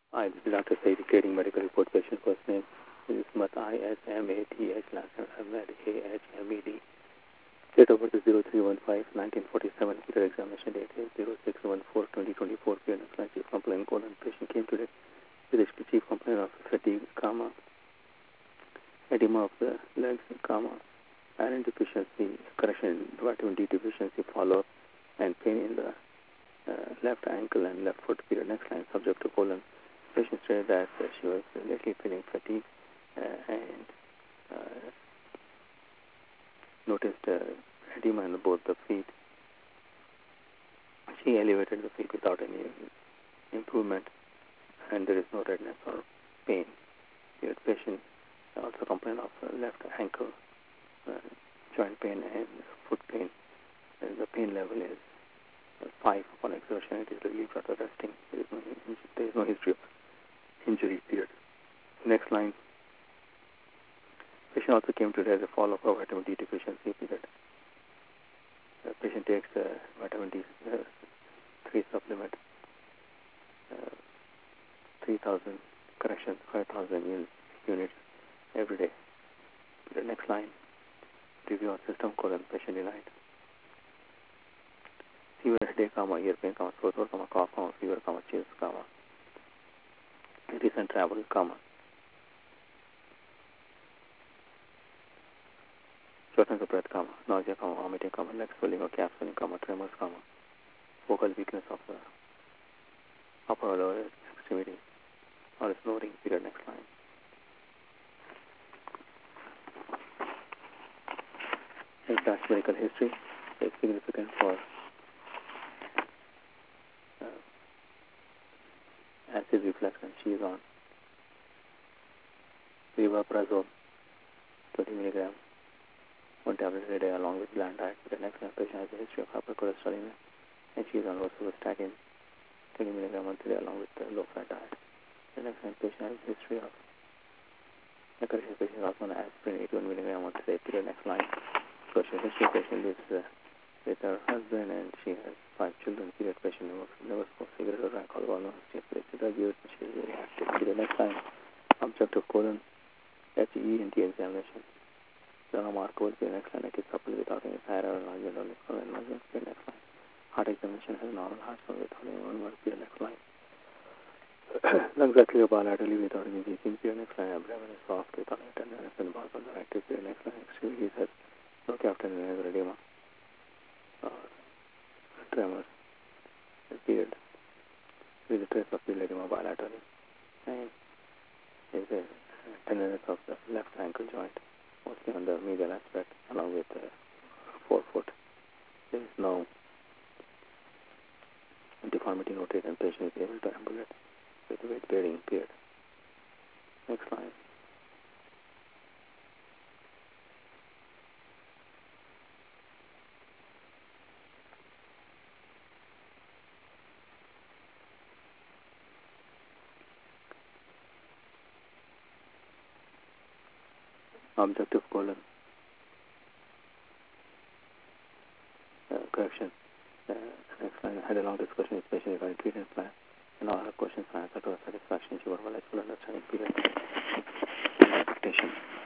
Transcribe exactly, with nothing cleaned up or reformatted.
Hi, this is Doctor Saidi, creating medical report. Patient first name is Ismat, I S M A T H, last name Ahmed, A H M E D. Date of birth is zero three one five nineteen forty-seven. Period examination date is zero six one four twenty twenty-four. Period of chief complaint colon. Patient came today with a chief complaint of fatigue, comma, edema of the legs, comma, iron deficiency, correction, vitamin D deficiency, follow-up, and pain in the uh, left ankle and left foot. Period. Next line, subject to colon. Patient said that uh, she was lately feeling fatigue uh, and uh, noticed uh, edema in both the feet. She elevated the feet without any improvement, and there is no redness or pain. The patient also complained of uh, left ankle uh, joint pain and foot pain. And the pain level is uh, five upon exertion. It is relieved after resting. There is no, there is no history of injury. Period. Next line. Patient also came today as a follow-up of vitamin D deficiency. Period. The patient takes uh, vitamin D uh, three supplement, uh, three thousand corrections, five thousand units every day. The next line. Review of system colon. Patient denied. Fever, headache, comma, ear pain, comma, sore throat, comma, cough, comma, fever, comma, chills, comma, recent travel, comma, shortness of breath, comma, nausea, comma, vomiting, comma, leg swelling or calf swelling, comma, tremors, comma, vocal weakness of the upper or lower extremity, or snoring. Period. Next line. In past medical history is significant for uh, acid reflux, and she is on ribaprazole, twenty milligrams, one tablet a day along with bland diet. The next line, patient has a history of hypercholesterolemia, and she is on rosuvastatin, twenty milligrams once a day along with the low-fat diet. The next line, patient has a history of the correction patient is also on aspirin, eighty-one milligrams once a day. Period. Next line. Social history patient lives uh, with her husband, and she has five children. Period. Patient never, never smoked cigarette or alcohol. No history of drug use. She is very active. Period. Next line. Objective colon. H E N T examination. The remarkable. Period. Next line. It is coupled without any thyroid or enlargement or liver enlargement. Period. Next line. Heart examination has normal heart sound without any one. Period. Next line. Lungs are clear bilaterally without any leaking. Period. Next line. Abdomen is soft without any tenderness and bowels are active. Period. Next line. Extremities has no captain and has edema or tremors. Period. With a trace of the edema bilaterally. And is a tenderness of the left ankle joint, mostly on the medial aspect, along with the forefoot. There is no deformity noted, and patient is able to ambulate with weight bearing. Period. Next line. Objective colon. Uh, correction. Uh, next line. I had a long discussion with patient regarding treatment plan, and all her questions were answered to her satisfaction. She was well full understanding. Period. Expectation.